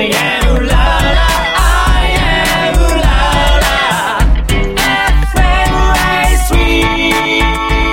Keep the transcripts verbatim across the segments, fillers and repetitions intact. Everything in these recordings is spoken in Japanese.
I am ララ I am ララ エフエム エースリー。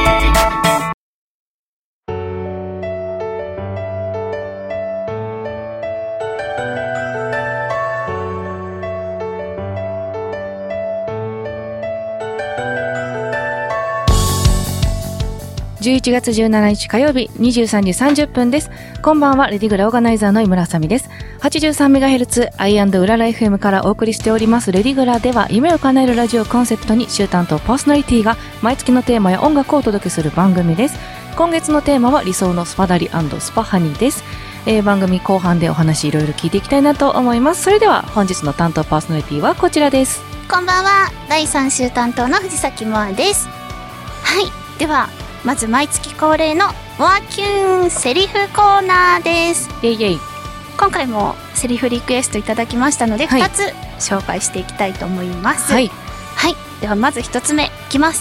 じゅういちがつじゅうしちにち火曜日にじゅうさんじさんじゅっぷんです。こんばんは、レディグラオーガナイザーの井村あさみです。 はちじゅうさんメガヘルツ アイアンド うらら エフエム からお送りしておりますレディグラでは、夢を叶えるラジオコンセプトに週担当パーソナリティが毎月のテーマや音楽をお届けする番組です。今月のテーマは理想のスパダリ&スパハニーです。えー、番組後半でお話いろいろ聞いていきたいなと思います。それでは本日の担当パーソナリティはこちらです。 こんばんは、だいさん週担当の藤崎萌愛です。はい、ではまず毎月恒例のモアキュンセリフコーナーです。 イェイイェイ。 今回もセリフリクエストいただきましたので、 はい、 ふたつ紹介していきたいと思います。 はい、 はい、ではまずひとつめいきます。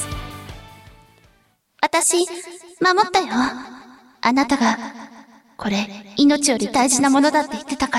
私守ったよ。あなたがこれ命より大事なものだって言ってたから。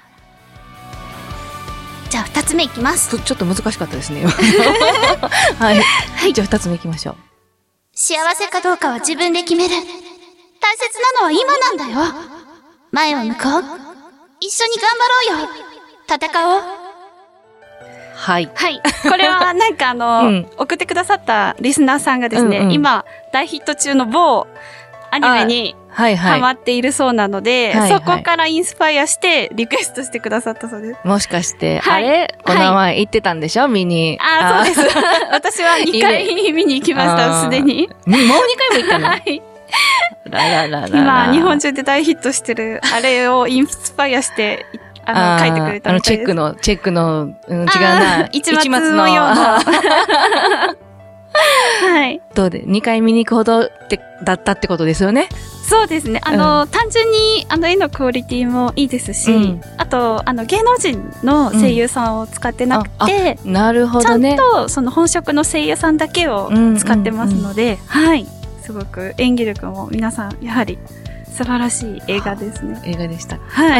じゃあふたつめいきます。 ちょっと難しかったですね。はい、はい、じゃあふたつめいきましょう。 幸せかどうかは自分で決める。大切なのは今なんだよ。前を向こう。一緒に頑張ろうよ。戦おう。 はい。 はい。これはなんかあの、うん、送ってくださったリスナーさんがですね、うんうん、今大ヒット中の某アニメにハマっているそうなので、はいはい、そこからインスパイアしてリクエストしてくださったそうです。 もしかして、はい、あれこの前行ってたんでしょ、はい、見に。 ああ、そうです。私はにかい見に行きました、すでに。 もうにかいも行ったの？はい。ららららら。 今、日本中で大ヒットしてる、あれをインスパイアして、あの、書いてくれたみたいです。 あの、チェックの、チェックの、うん、違うな。 一末のような。はい。 どうで、にかい見に行くほどって、だったってことですよね。 そうですね。あの、うん、単純に、あの、絵のクオリティもいいですし、うん、あと、あの、芸能人の声優さんを使ってなくて、 うん、なるほどね。 ちゃんと、その本職の声優さんだけを使ってますので、うんうんうん、はい。すごく演技力も皆さん、やはり、素晴らしい映画ですね。 映画でした。 はい。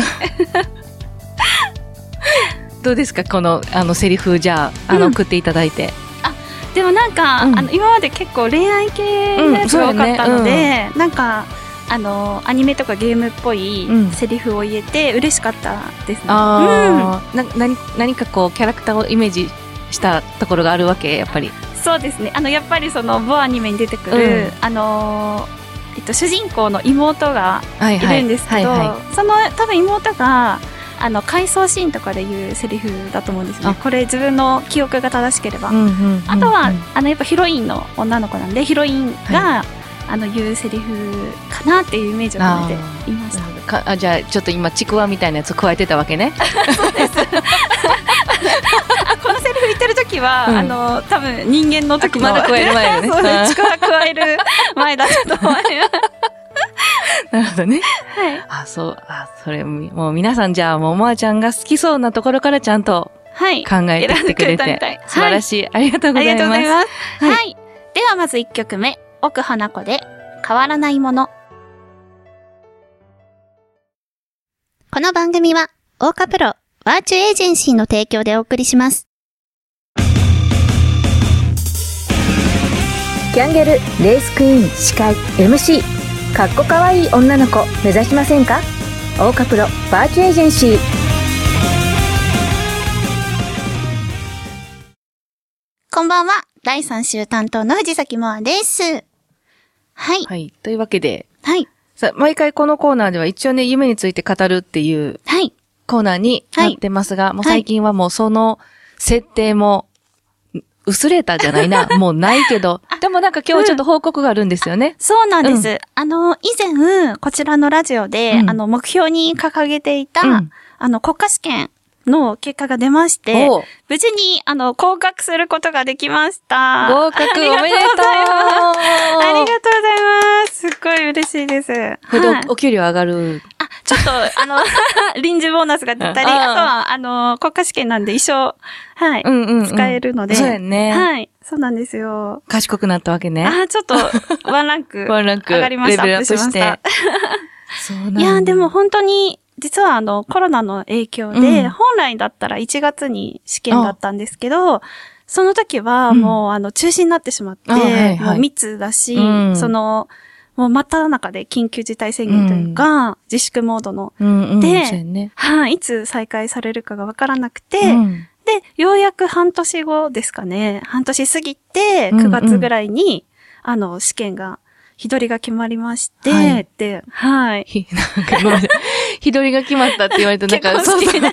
どうですかこの、あの、セリフ、じゃあ、あの、うん、送っていただいて。 でもなんか、うん、あの今まで結構恋愛系のやつが多かったので、うんねうん、なんかあのアニメとかゲームっぽいセリフを言えて嬉しかったですね。 あうん、な何何かこうキャラクターをイメージしたところがあるわけやっぱり。 そうですね。あのやっぱりその某アニメに出てくる、うん、あのえっと主人公の妹がいるんですけど、はいはいはいはい、その多分妹があの回想シーンとかで言うセリフだと思うんですね。これ自分の記憶が正しければ、うんうんうんうん、あとはあのやっぱヒロインの女の子なんでヒロインが、はい、あの言うセリフかなっていうイメージを込めて言いました。 かあじゃあちょっと今ちくわみたいなやつ加えてたわけね。 そうです。あこのセリフ言ってる時は、うん、あの多分人間の時のまだ加える前ね。 そうねちくわ加える前だったと思います。 なるほどね。 はい。 あ、そう、あ、それ、もう皆さんじゃあ、もう、もあちゃんが好きそうなところからちゃんと、はい。考えてきてくれて、はい、素晴らしい、はい。ありがとうございます。ありがとうございます。 はい。はい、ではまずいっきょくめ、奥花子で、変わらないもの。この番組は、オーカプロ、バーチュエージェンシーの提供でお送りします。 キャンゲル、レースクイーン、司会、エムシー。かっこかわいい女の子目指しませんか？オーカプロバーチュエージェンシー。 こんばんは、だいさん週担当の藤崎萌です。はい。 はい。というわけで、 はい。 さ毎回このコーナーでは一応ね、夢について語るっていうコーナーになってますが、はい、もう最近はもうその設定も薄れたじゃないな。もうないけど。でもなんか今日ちょっと報告があるんですよね。うん、 そうなんです。うん、あの、以前、こちらのラジオで、うん、あの、目標に掲げていた、うん、あの、国家試験の結果が出まして、無事に、あの、合格することができました。 合格おめでとう。ありがとうございます。ありがとうございます。すっごい嬉しいです。 これで お,、はい、お給料上がる。 あ、ちょっと、あの、臨時ボーナスが出たり、あ, あとは、あの、国家試験なんで一生、はい、うんうんうん、使えるので。 そうやね。 はい。そうなんですよ。 賢くなったわけね。 あ、ちょっと、ワンランク。 ワンランク。 上がりました。 レベルアップして。 そうなんいや、でも本当に、 実はあの、コロナの影響で、うん、本来だったらいちがつに試験だったんですけど、その時はもう、うん、あの、中止になってしまって、はいはい、もう密だし、うん、その、もう真っ只中で緊急事態宣言というか、うん、自粛モードの、うんうん、で、ね、はい、いつ再開されるかがわからなくて、うん、で、ようやく半年後ですかね、半年過ぎて、くがつぐらいに、うんうん、あの、試験が、日取りが決まりまして、はい、で、はい。 なんかごめんなさい。日取りが決まったって言われると、なんか、そうそう。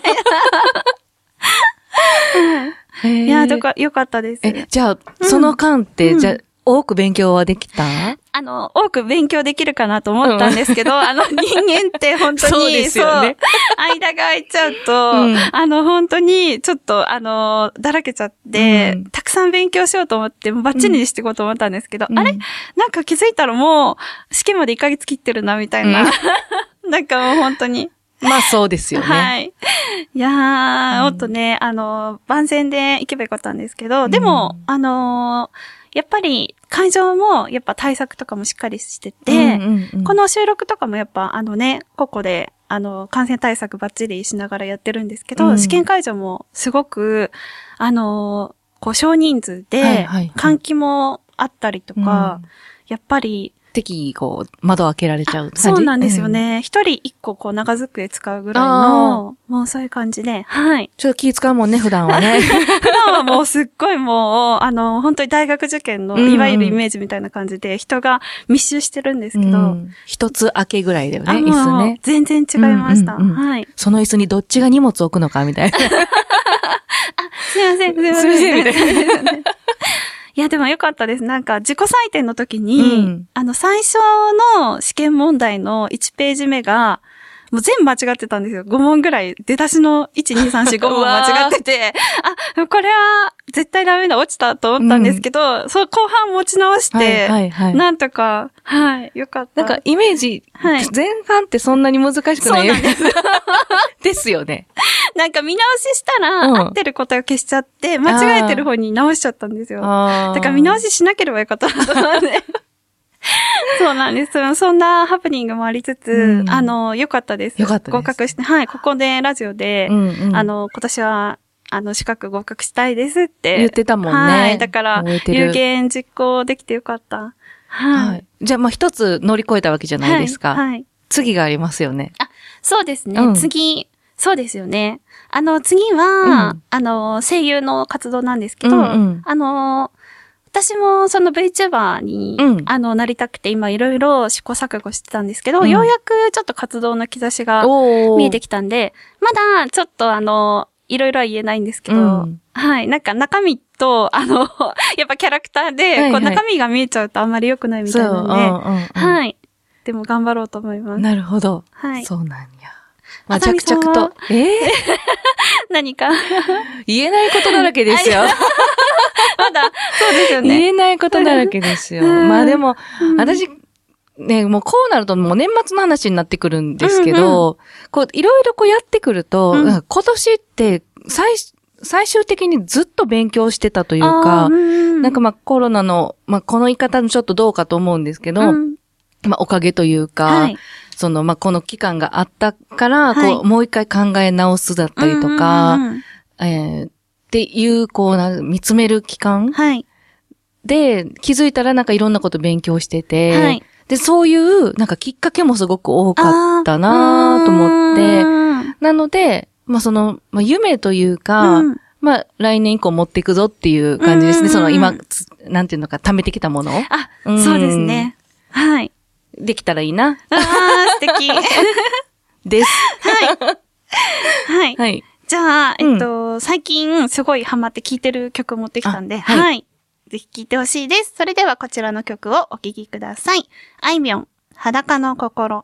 いや、どか、よかったです。 え、じゃあ、うん、その間って、うん、じゃあ、多く勉強はできた？ あの、多く勉強できるかなと思ったんですけど、うん、あの、人間って本当に、 そうですよね。 そう、間が空いちゃうと、うん、あの、本当に、ちょっと、あの、だらけちゃって、うん、たくさん勉強しようと思って、バッチリにしていこうと思ったんですけど、うん、あれなんか気づいたらもう、試験までいっかげつ切ってるな、みたいな。うん、なんかもう本当に。 まあそうですよね。 はい。いやー、うん、もっとね、あの、万全で行けばよかったんですけど、でも、うん、あのー、やっぱり会場もやっぱ対策とかもしっかりしてて、うんうんうん、この収録とかもやっぱあのね、ここであの感染対策バッチリしながらやってるんですけど、うん、試験会場もすごくあのこう少人数で換気もあったりとか、はいはいはい、やっぱり適宜こう窓開けられちゃう感じ。 そうなんですよね。一、うん、人一個こう長机使うぐらいの、もうそういう感じで、はい。 ちょっと気使うもんね、普段はね。 普段はもうすっごいもう、あの、本当に大学受験のいわゆるイメージみたいな感じで、人が密集してるんですけど。うん、 一つ開けぐらいだよね、椅子ね。 全然違いました、うんうんうん。はい。 その椅子にどっちが荷物置くのかみたいな。あ、 すいません、すいません。すいません、みたいな。いや、でもよかったです。なんか、自己採点の時に、うん、あの、最初の試験問題のいちページ目が、もう全部間違ってたんですよ。ご問ぐらい、出だしのいち、に、さん、よん、ご問間違ってて、あ、これは絶対ダメだ、落ちたと思ったんですけど、うん、そう、後半持ち直して、はいはいはい、なんとか、はい、よかった。 なんか、イメージ、はい、前半ってそんなに難しくない。 そうなんです。 ですよね。 なんか見直ししたら、うん、合ってる答えを消しちゃって、間違えてる方に直しちゃったんですよ。だから見直ししなければよかったなと思って。そうなんです。そんなハプニングもありつつ、うん、あの、良かったです。 良かったです。 合格して、はい、ここでラジオで、うんうん、あの、今年は、あの、資格合格したいですって。 言ってたもんね。 はい。だから、有言実行できてよかった。はい。はい、 じゃあ、まあ、一つ乗り越えたわけじゃないですか。はい。はい、次がありますよね。 あ、そうですね。うん、次、そうですよね。あの、次は、うん、あの、声優の活動なんですけど、うんうん、あの、私もその VTuber に、うん、あの、なりたくて今いろいろ試行錯誤してたんですけど、うん、ようやくちょっと活動の兆しが見えてきたんで、まだちょっとあの、いろいろは言えないんですけど、うん、はい。なんか中身と、あの、やっぱキャラクターで、はいはい、こう中身が見えちゃうとあんまり良くないみたいなんで、うんうん、はい。でも頑張ろうと思います。 なるほど。はい。そうなんや。まあ、着々と。えー、 何か言えないことだらけですよ。 まだ、そうですよね。 言えないことだらけですよ。まあでも、うん、私、ね、もうこうなるともう年末の話になってくるんですけど、うんうん、こう、いろいろこうやってくると、うん、今年って最、最終的にずっと勉強してたというか、うん、なんかまあコロナの、まあこの言い方もちょっとどうかと思うんですけど、うん、まあおかげというか、はい、その、まあ、この期間があったから、はい、こう、もう一回考え直すだったりとか、うんうんうん、えー、っていう、こうな、見つめる期間、はい、で、気づいたらなんかいろんなこと勉強してて、はい、で、そういう、なんかきっかけもすごく多かったなと思って、なので、まあ、その、まあ、夢というか、うん、まあ、来年以降持っていくぞっていう感じですね。その、今、なんていうのか、貯めてきたもの。 あ、うん、そうですね。はい。 できたらいいな。 ああ、素敵。 です。 はい。はい。はい。じゃあ、えっと、うん、最近すごいハマって聴いてる曲を持ってきたんで、はい、はい。ぜひ聴いてほしいです。それではこちらの曲をお聴きください。あいみょん、裸の心。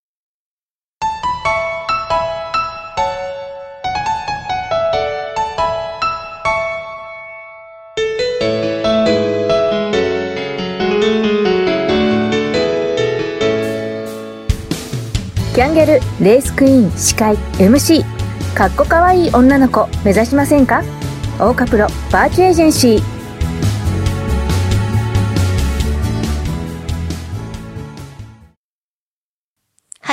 キャンゲルレースクイーン司会 エムシー かっこかわいい女の子目指しませんか？オーカプロバーチエージェンシー。 は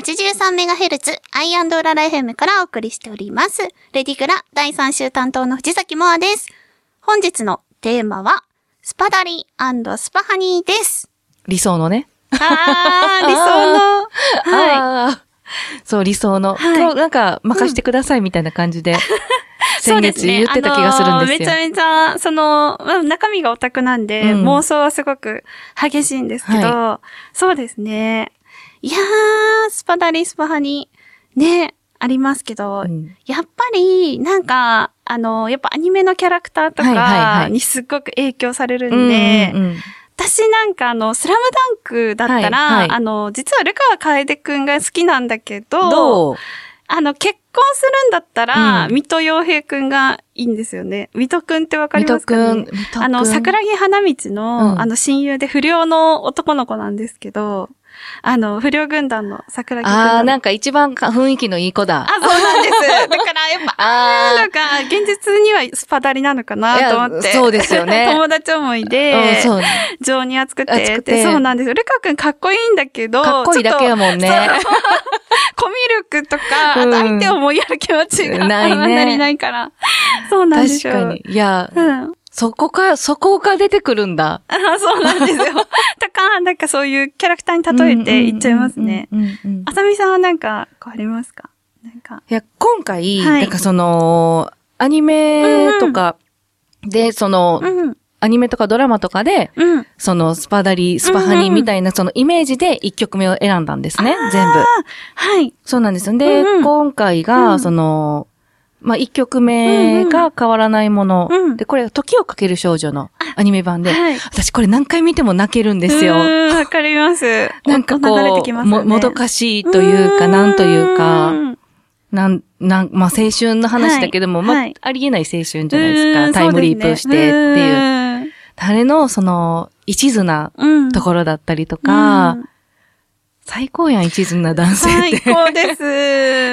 はちじゅうさんメガヘルツ アイアンド ウララ エフエム からお送りしております。レディグラだいさん週担当の藤崎モアです。本日のテーマは、スパダリ&スパハニーです。 理想のね。 あー、理想の。はい。 そう、理想の。はい、今日なんか任してくださいみたいな感じで。うん先月言ってた気がするんですよ。 めちゃめちゃ、その、中身がオタクなんで、うん、妄想はすごく激しいんですけど、はい、そうですね。いやー、スパダリスパハニね、ありますけど、うん、やっぱり、なんか、あの、やっぱアニメのキャラクターとかにすっごく影響されるんで、私なんかあの、スラムダンクだったら、はいはい、あの、実はルカワ楓くんが好きなんだけど、どうあの、結婚するんだったら、うん、水戸洋平くんがいいんですよね。水戸くんってわかりますかね？水戸くん。水戸くん。あの、桜木花道の、うん、あの、親友で不良の男の子なんですけど、あの、不良軍団の桜木軍団。 ああ、なんか一番か雰囲気のいい子だ。 あ、そうなんです。だからやっぱ、あなんか、現実にはスパダリなのかなと思って。 そうですよね。 友達思いで、うん、そうね、情に熱くてって。そうなんですよ。ルカ君かっこいいんだけど、 かっこいいだけやもんね。 コミュ力とか、うん、相手を思いやる気持ちがあんまりないから。そうなんですよ。 確かに。いや、うんそこか、そこが出てくるんだ。 あそうなんですよ。とか、なんかそういうキャラクターに例えて言っちゃいますね。あさみさんはなんか、ありますか？なんか。 いや、今回、はい、なんかその、アニメとかで、うん、その、うん、アニメとかドラマとかで、うん、その、スパダリ、スパハニみたいな、そのイメージで一曲目を選んだんですね、全部。 はい。 そうなんですよ。で、うんうん、今回が、その、まあ、一曲目が変わらないもの。うんうん、で、これ、時をかける少女のアニメ版で、はい、私これ何回見ても泣けるんですよ。 わかります。 なんかこう、ね、も、もどかしいというか、なんというか、なん、なん、まあ、青春の話だけども、はい、まあ、はい、ありえない青春じゃないですか。タイムリープしてっていう。あれの、その、一途なところだったりとか、うん最高やん、一途な男性って。 最高です。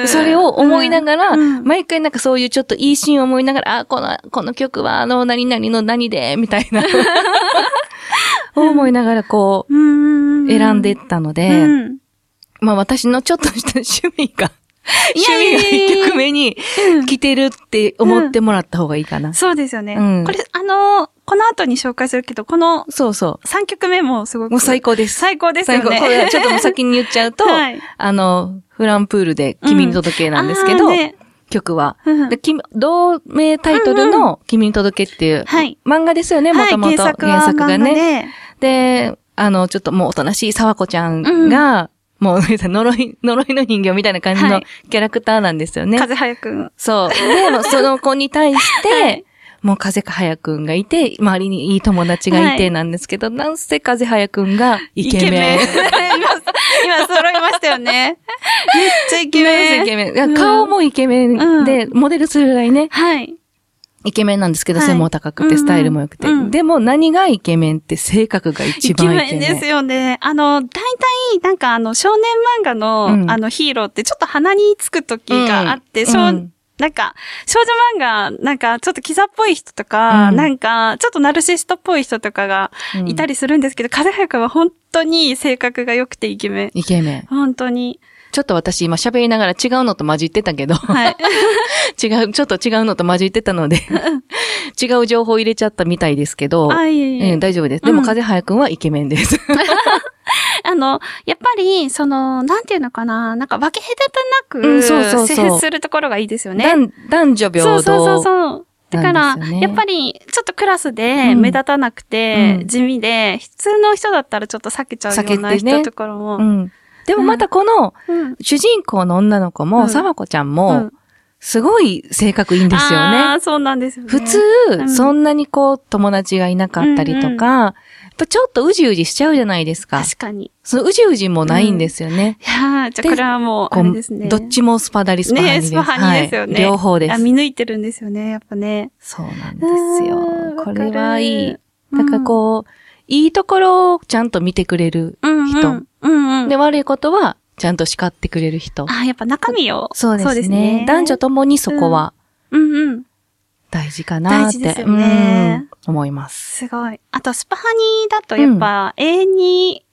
それを思いながら、うん、毎回なんかそういうちょっといいシーンを思いながら、あ、この、この曲はあの、何々の何で、みたいな。思いながらこう、選んでったので、うん、まあ私のちょっとした趣味が、趣味が一曲目に来てるって思ってもらった方がいいかな。うん、 そうですよね。うん、これ、あのー、この後に紹介するけど、この、そうそう。さんきょくめもすごく。 もう最高です。 最高ですよね。最高。 これちょっともう先に言っちゃうと、はい、あの、フランプールで君に届けなんですけど、うんね、曲は、うんで。同名タイトルの君に届けっていう、はい、漫画ですよね、もともと。原作がね。で、あの、ちょっともうおとなしい沢子ちゃんが、うん、もう、呪い、呪いの人形みたいな感じのキャラクターなんですよね。 風早くん。 そう。でも、その子に対して、はいもう風早くんがいて、周りにいい友達がいてなんですけど、はい、なんせ風早くんがイケメン。イケメン今、今揃いましたよね。めっちゃイケメン。 イケメン。うん、顔もイケメンで、うん、モデルするぐらいね。はい。イケメンなんですけど、背も高くて、スタイルも良くて、うんうん。でも何がイケメンって性格が一番イケメン。 イケメンですよね。あの、大体、なんかあの、少年漫画の、うん、あの、ヒーローってちょっと鼻につく時があって、うんうんなんか、少女漫画、なんか、ちょっとキザっぽい人とか、うん、なんか、ちょっとナルシストっぽい人とかがいたりするんですけど、うん、風早くんは本当に性格が良くてイケメン。 イケメン。 本当に。 ちょっと私今喋りながら違うのと混じってたけど、はい。違う、ちょっと違うのと混じってたので、違う情報入れちゃったみたいですけど、あいえいえ、うん、大丈夫です。でも、風早くんはイケメンです。 あの、やっぱり、その、なんていうのかな、なんか分け隔てなく、うん、そうそうそう接するところがいいですよね。 男女平等。 そうそうそう。だから、ね、やっぱり、ちょっとクラスで目立たなくて、うん、地味で、普通の人だったらちょっと避けちゃうような人とかも。ねうん、 でもまたこの、主人公の女の子も、さわこちゃんも、うんすごい性格いいんですよね。 ああ、そうなんですよね。 普通、うん、そんなにこう、友達がいなかったりとか、うんうん、やっぱちょっとうじうじしちゃうじゃないですか。 確かに。 そのうじうじもないんですよね。 うん、いやー、じゃあこれはもう、あれですね。 どっちもスパダリスパハニです。 ね、スパハニですよね。 はい、両方です。 あ、見抜いてるんですよね、やっぱね。 そうなんですよ。これはいい。なんかこう、いいところをちゃんと見てくれる人。うんうんうんうん、で、悪いことは、ちゃんと叱ってくれる人。 あ、やっぱ中身を。 そうですね。そうですね男女ともにそこは、うんうん、大事かなって、大事ですよね、うん、思います。 すごい。あと、スパハニーだとやっぱ、永遠に、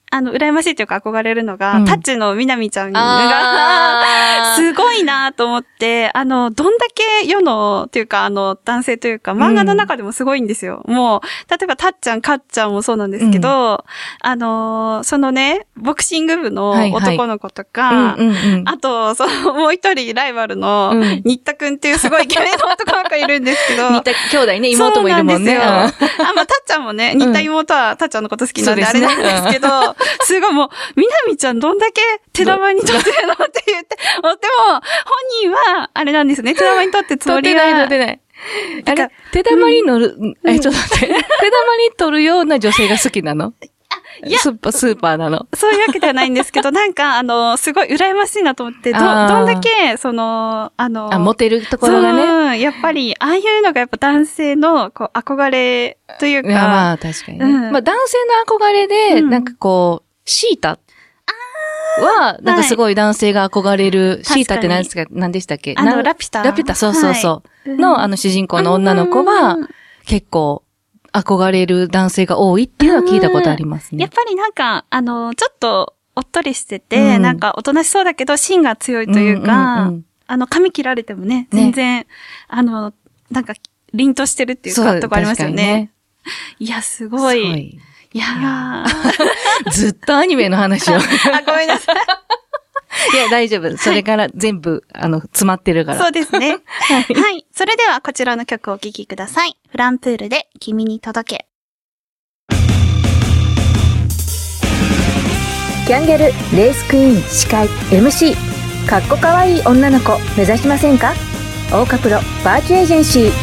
あの、羨ましいというか憧れるのが、 うん、 タッチのみなみちゃんが、すごいなと思って、あの、どんだけ世の、っていうか、あの、男性というか、漫画の中でもすごいんですよ。うん、もう、例えばタッちゃん、カッちゃんもそうなんですけど、うん、あの、そのね、ボクシング部の男の子とか、あと、その、もう一人ライバルの、新田くんっていうすごいイケメンの男の子いるんですけど、 新田兄弟ね、妹もいるもんね。 そうなんですよ。あ、まあ、タッちゃんもね、新田妹はタッちゃんのこと好きなんであれなんですけど、すごいもう、みなみちゃんどんだけ手玉に取ってるのって言って、でも、本人は、あれなんですね、手玉に取ってつもりは。 取ってない、取ってない。あれ、手玉に乗る、うん、え、ちょっと待って。手玉に取るような女性が好きなの？いや、スーパー、スーパーなの。 そういうわけではないんですけど、なんか、あの、すごい羨ましいなと思って、ど、どんだけ、その、あの、 あ、モテるところがね。 やっぱり、ああいうのがやっぱ男性の、こう、憧れというか。いや、 まあ、確かにね。うん、まあ、男性の憧れで、うん、なんかこう、シータは、なんかすごい男性が憧れる、はい、シータって何ですか、何でしたっけ？ あの、ラピュタ。 ラピュタ、そうそうそう。はい、の、あの主人公の女の子は、結構、憧れる男性が多いっていうのは聞いたことありますね。 やっぱりなんか、あの、ちょっと、おっとりしてて、うん、なんか、おとなしそうだけど、芯が強いというか、うんうんうん、あの、髪切られてもね、全然、ね、あの、なんか、凛としてるっていうか、とこありますよね。ねいや、すごい。いいやー。ずっとアニメの話を。あ、 ごめんなさい。 いや、大丈夫。それから全部、はい、あの、詰まってるから。 そうですね。はい。はい。それでは、こちらの曲をお聴きください。フランプールで、君に届け。 キャンゲル、レースクイーン、司会、エムシー。かっこかわいい女の子、目指しませんか？オーカプロ、バーチエージェンシー。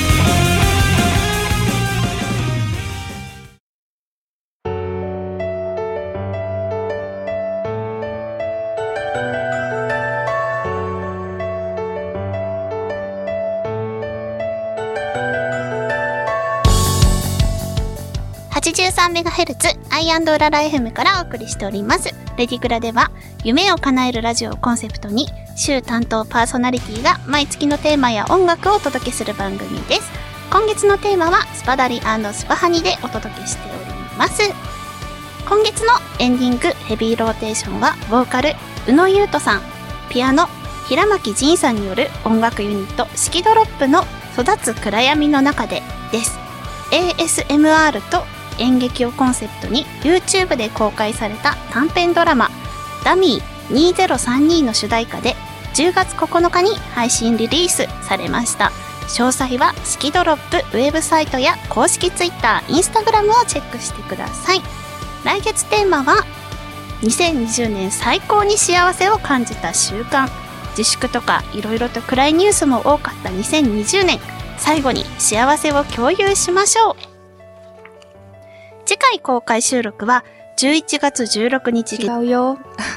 はちじゅうさんメガヘルツ アイアンド ウララ エフエム からお送りしております。レディグラでは夢を叶えるラジオをコンセプトに週担当パーソナリティが毎月のテーマや音楽をお届けする番組です。今月のテーマはスパダリ&スパハニでお届けしております。今月のエンディングヘビーローテーションはボーカル宇野優斗さん、ピアノ平巻仁さんによる音楽ユニットシキドロップの育つ暗闇の中でです。 エーエスエムアール と演劇をコンセプトに YouTube で公開された短編ドラマダミーにせんさんじゅうにの主題歌でじゅうがつここのかに配信リリースされました。詳細はシキドロップウェブサイトや公式 Twitter、Instagram をチェックしてください。来月テーマはにせんにじゅうねん最高に幸せを感じた習慣。自粛とかいろいろと暗いニュースも多かったにせんにじゅうねん、最後に幸せを共有しましょう。次回公開収録はじゅういちがつじゅうろくにち。 違うよ。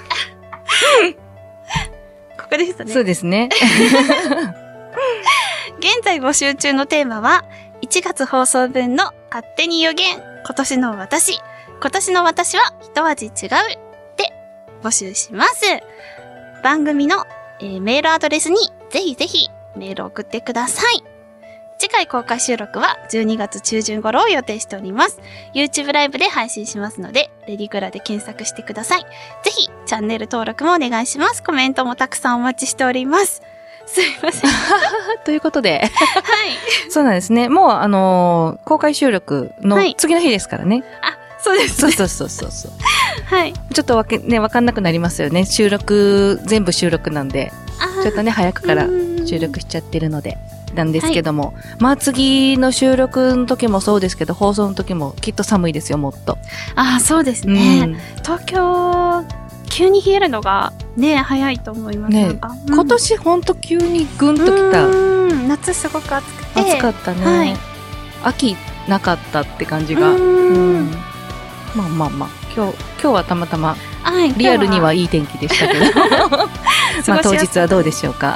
ここですね。 そうですね。 現在募集中のテーマは、いちがつ放送分の勝手に予言、今年の私、今年の私は一味違うで募集します。番組の、えー、メールアドレスにぜひぜひメールを送ってください。次回公開収録はじゅうにがつちゅうじゅん頃を予定しております。YouTube ライブで配信しますので、レディグラで検索してください。ぜひ、チャンネル登録もお願いします。コメントもたくさんお待ちしております。すいません。 ということで。はい。 そうなんですね。もう、あのー、公開収録の次の日ですからね。はい、 あ、そうです、 ね。そうそうそうそう。 はい。 ちょっとわけ、ね、わかんなくなりますよね。収録、全部収録なんで。ちょっとね、早くから収録しちゃってるので。なんですけども、はい、まあ次の収録の時もそうですけど、放送の時もきっと寒いですよ、もっと。 ああ、そうですね。うん、東京、急に冷えるのがね、早いと思います。ね、なんか、うん、 今年ほんと急にぐんときた。 夏すごく暑くて。 暑かったね。はい、秋なかったって感じが。うん、まあまあまあ、今日、今日はたまたま、はい、リアルにはいい天気でしたけど。まあ当日はどうでしょうか。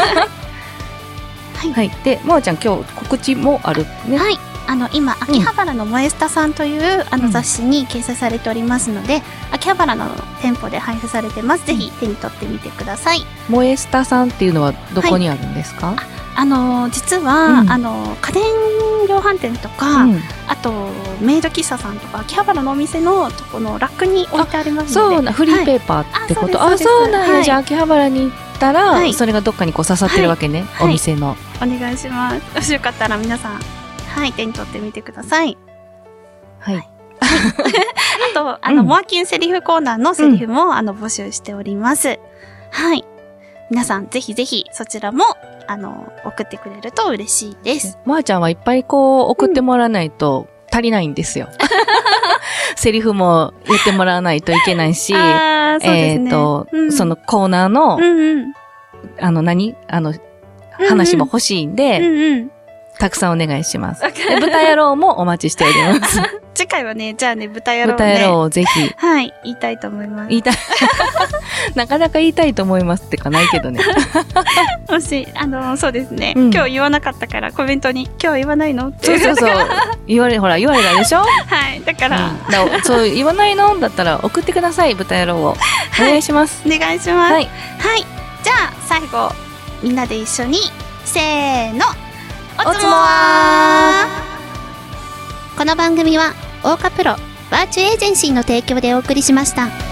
はい、はい。で、まおちゃん今日告知もあるね。 はい。あの、今、秋葉原のモエスタさんという、うん、あの雑誌に掲載されておりますので、うん、秋葉原の店舗で配布されてます。ぜひ手に取ってみてください。 モエスタさんっていうのはどこにあるんですか？ はい、 あの実は、うん、あの家電量販店とか、うん、あとメイド喫茶さんとか秋葉原のお店のとこのラックに置いてありますので、 そうな、フリーペーパーってこと、はい、あ、そうなんや、はい、じゃあ秋葉原に行ったら、はい、それがどっかにこう刺さってるわけね、はい、お店の、 はい、お願いします。もしよかったら皆さん、はい、手に取ってみてください。 はい、はいあと、あの、うん、モアキュンセリフコーナーのセリフも、うん、あの、募集しております。はい。皆さん、ぜひぜひ、そちらも、あの、送ってくれると嬉しいです。 モアちゃんはいっぱいこう、送ってもらわないと足りないんですよ。うん、セリフも言ってもらわないといけないし、 あそうですね、 えっと、うん、そのコーナーの、 うんうん、 あの何、あの、話も欲しいんで、 うんうん、 たくさんお願いします。で、豚野郎もお待ちしております。 次回はね、じゃあね、豚野郎ね。 豚野郎をぜひ。 はい、言いたいと思います。 言いたい。なかなか言いたいと思いますってかないけどね。 もし、あの、そうですね、うん。今日言わなかったからコメントに、今日言わないのって。 そうそうそう。言われ、ほら、言われたでしょ。はい、だから。うん、 だそう、言わないのだったら送ってください、豚野郎を。お願いします。 はい、お願いします。はい。はい。じゃあ、最後、みんなで一緒に、せーの。おつもわー。この番組はオーカプロバーチュエージェンシーの提供でお送りしました。